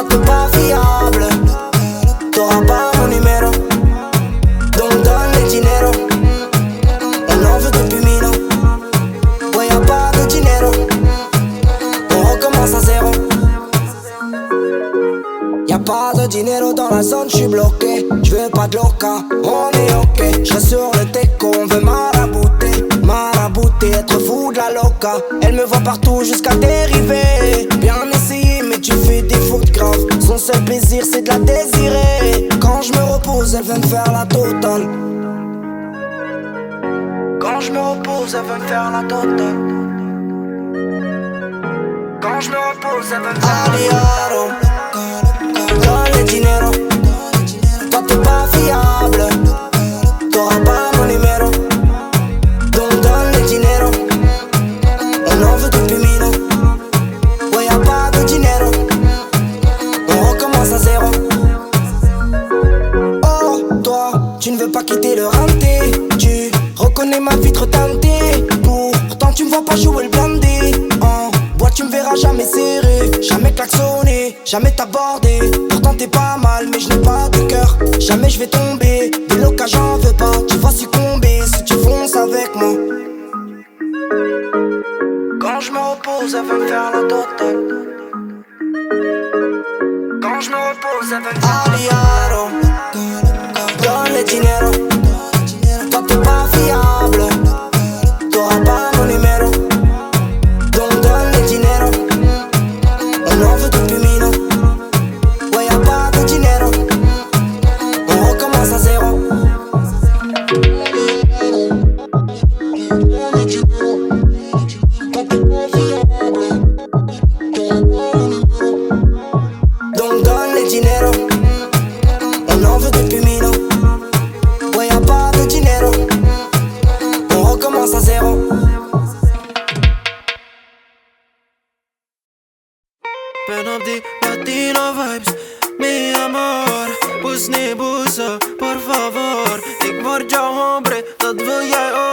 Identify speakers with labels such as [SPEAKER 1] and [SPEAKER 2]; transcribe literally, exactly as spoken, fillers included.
[SPEAKER 1] t'es pas fiable, t'auras pas mon numéro. Donc donne le dinero, on en veut depuis mille ans. Ouais, y'a pas de dinero, on recommence à zéro. Y'a pas de dinero dans la zone, j'suis bloqué. J'veux pas de loca, on est ok. J'reste sur le teco, on veut marabouter. Marabouter, être fou de la loca. Elle me voit partout jusqu'à dériver. Bien essayé mais tu fais des fautes graves. Son seul plaisir c'est de la désirer. Quand je me repose elle veut me faire la totale. Quand je me repose elle veut me faire la totale. Quand je me repose elle veut me faire la totale. Donne le dinero, toi t'es pas fiable, t'auras pas mon numéro. Donc donne le dinero, on en veut depuis mille ans. Ouais, y'a pas de dinero, on recommence à zéro. Oh, toi, tu ne veux pas quitter le renté. Tu reconnais ma vitre teintée. Pourtant tu me vois pas jouer le blindé. En boîte tu me verras jamais serré, jamais klaxonné, jamais t'aborder. Pourtant t'es pas mal mais je n'ai pas de cœur. Jamais je vais tomber, des locas j'en veux pas. Tu vas succomber si tu fonces avec moi. Quand je me repose elle veut me faire la totale. Quand je me repose elle veut me faire Aliaro. Donne le dinero, toi t'es pas fiable, t'auras pas mon numéro. Donc donne le dinero, on en veut depuis mille ans. Ouais, y'a pas de dinero, on recommence à zéro. Donc donne le dinero, on en veut depuis mille ans. Ouais, y'a pas de dinero, on recommence à zéro.
[SPEAKER 2] Penalty Latino vibes, mi amor. Pus ni buso, por favor. Ik word jouw hombre, dat wil jij ook.